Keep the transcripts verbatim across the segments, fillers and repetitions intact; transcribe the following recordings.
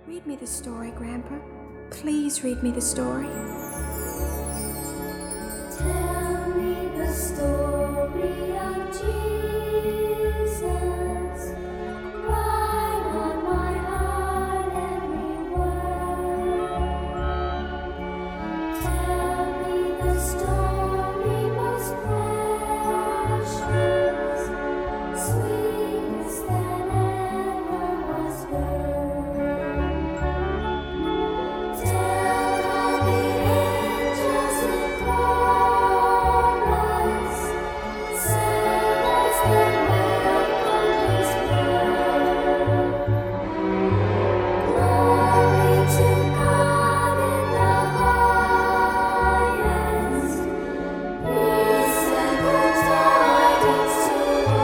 Read me the story, Grandpa. Please read me the story. Tell me the story of Jesus. Write on my heart every word. Tell me the story most precious, sweetest that ever was heard. Tell how the angels in chorus sang as they welcomed His birth. Glory to God in the highest, peace and good tidings to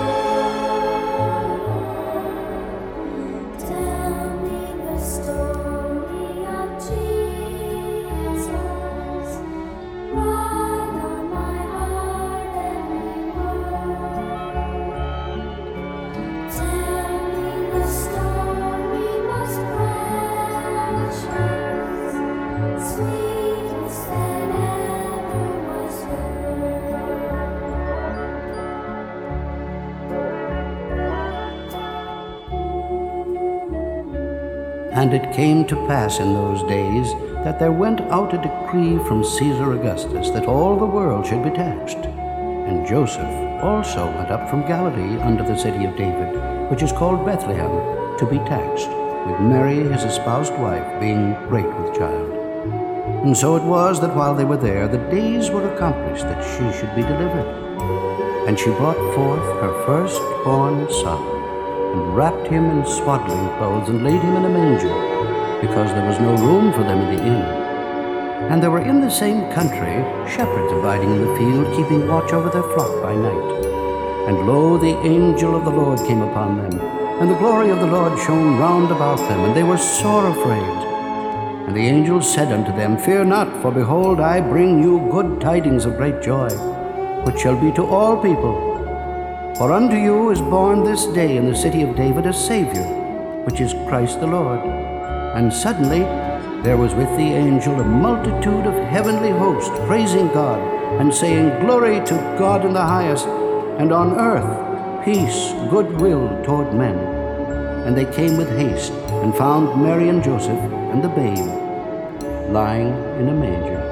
earth. Tell me the story of Jesus. Write on my heart every word. Tell me the story most precious, sweetest that ever was heard. And it came to pass in those days that there went out a decree from Caesar Augustus that all the world should be taxed. And Joseph also went up from Galilee unto the city of David, which is called Bethlehem, to be taxed, with Mary his espoused wife, being great with child. And so it was that while they were there, the days were accomplished that she should be delivered. And she brought forth her firstborn son, and wrapped him in swaddling clothes, and laid him in a manger, because there was no room for them in the inn. And there were in the same country shepherds abiding in the field, keeping watch over their flock by night. And lo, the angel of the Lord came upon them, and the glory of the Lord shone round about them, and they were sore afraid. And the angel said unto them, Fear not, for behold, I bring you good tidings of great joy, which shall be to all people. For unto you is born this day in the city of David a Savior, which is Christ the Lord. And suddenly there was with the angel a multitude of heavenly hosts, praising God, and saying, Glory to God in the highest, and on earth peace, goodwill toward men. And they came with haste, and found Mary and Joseph and the babe lying in a manger.